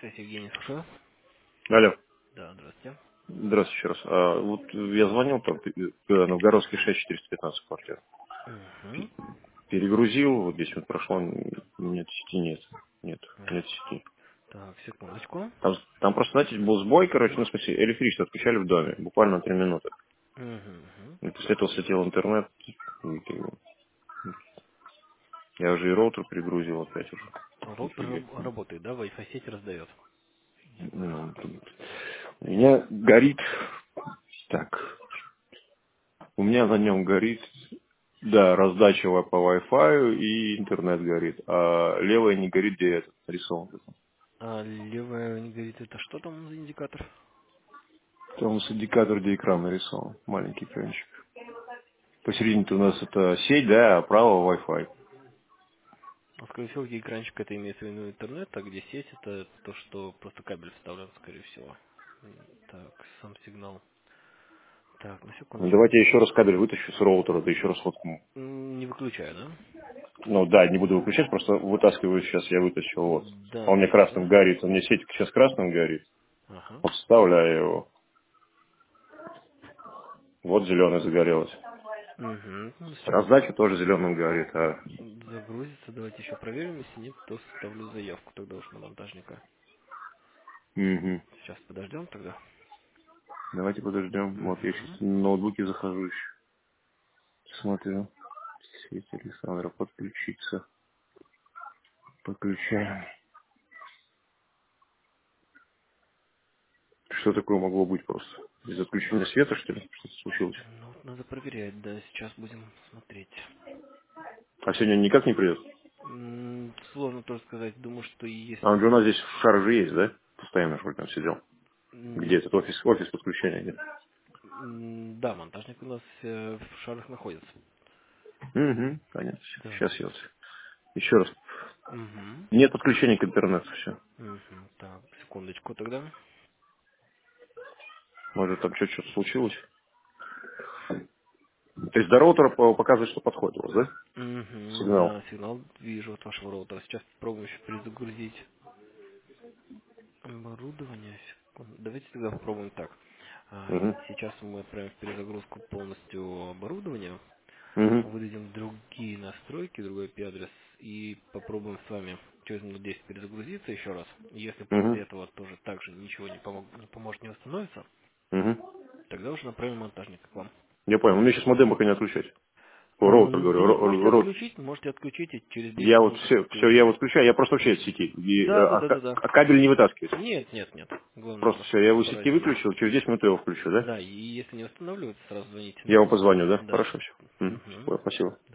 Связь Евгений, слушаю. Алло. Да, здравствуйте. Здравствуйте еще раз. Вот я звонил там, Новгородский 6415 квартира. Угу. Перегрузил, вот 10 минут прошло, нет сети, нет сети. Так, секундочку. Там просто, знаете, был сбой, короче, ну, в смысле, электричество отключали в доме, буквально на 3 минуты. Угу. И после этого слетел интернет, и как бы я уже и роутер перегрузил опять уже. Роутер Нифига. работает, да? Wi-Fi сеть раздает. Ну, у меня горит, так, у меня на нем горит, да, раздача по Wi-Fi и интернет горит, а левая не горит, где этот рисован. А левая не говорит, это что там за индикатор? Там с индикатор, где экран нарисован, маленький экранчик. Посередине-то у нас это сеть, да, а право Wi-Fi. Ну, скорее всего, где экранчик это имеется в виду интернет, а где сеть это то, что просто кабель вставлен, скорее всего. Так, сам сигнал. Так, на Ну, секундочку. давайте я еще раз кабель вытащу с роутера, да еще раз воткну. Не выключаю, да? Ну да, не буду выключать, просто вытаскиваю сейчас, я вытащил, вот. Да, Он мне да, да, красным да. горит, у меня сеть сейчас красным горит. Ага. Вот вставляю его, вот зеленый загорелось. Угу. Ну, сейчас Раздача тоже зеленым горит, а... загрузится. Давайте еще проверим. Если нет, то составлю заявку тогда уж на монтажника. Мгм. Сейчас подождем тогда. Давайте подождем. Вот я сейчас Угу. на ноутбуке захожу еще. Смотрю. Сеть Александра подключиться. Подключаем. Что такое могло быть просто? Из отключения света, что ли? Что-то случилось? Ну, вот надо проверять, да. Сейчас будем смотреть. А сегодня он никак не придет? Сложно тоже сказать. Думаю, что А он же у если... нас здесь в шарже есть, да? Постоянно, сколько там сидел. Где этот офис подключения? Где? Да, монтажник у нас в шарах находится. Угу, понятно. Так. Сейчас я вот еще раз. Угу. Нет подключения к интернету, все. Угу. Так, секундочку тогда. Может там что-то случилось? То есть до роутера показывает, что подходит у вас, да? Угу. Сигнал. Да, сигнал вижу от вашего роутера. Сейчас попробуем еще перезагрузить. Оборудование. Давайте тогда попробуем так. Угу. Сейчас мы отправим в перезагрузку полностью оборудование, Угу. выдадим другие настройки, другой IP-адрес и попробуем с вами через минут 10 перезагрузиться еще раз. Если Угу. после этого тоже так же ничего не поможет, не восстановится, Угу. тогда уже направим монтажника к вам. Я понял. Мне сейчас модем пока не отключать. О, роутер, говорю, Нет, можете роутер. можете отключить и через Я 10 вот минут все я отключите. вот включаю, я просто вообще от сети. И, Да, да, да, да, да. кабель не вытаскивать. Нет, нет, нет. Главное Просто вас все, я его из сети поразить. выключил, через 10 минут я его включу, да? Да, и если не восстанавливается, сразу звоните Я нам. вам позвоню, да? Да. Хорошо, все. Угу. Спасибо.